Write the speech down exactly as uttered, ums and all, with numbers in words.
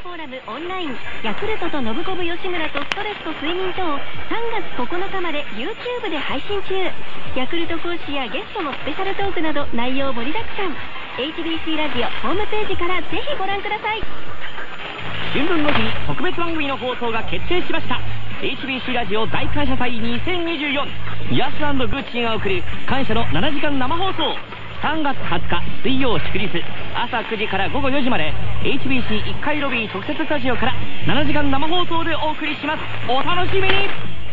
フォーラムオンラインヤクルトとノブコブ吉村とストレスと睡眠とをさんがつここのかまで YouTube で配信中。ヤクルト講師やゲストのスペシャルトークなど内容盛りだくさん。 エイチビーシー ラジオホームページからぜひご覧ください。 春分の日に特別番組の放送が決定しました。 エイチビーシー ラジオ大感謝祭にせんにじゅうよん、ヤス&グッチーが送る感謝のななじかん生放送、さんがつはつか水曜祝日朝くじからごごよじまで エイチビーシーいっかいロビー特設スタジオからななじかん生放送でお送りします。お楽しみに。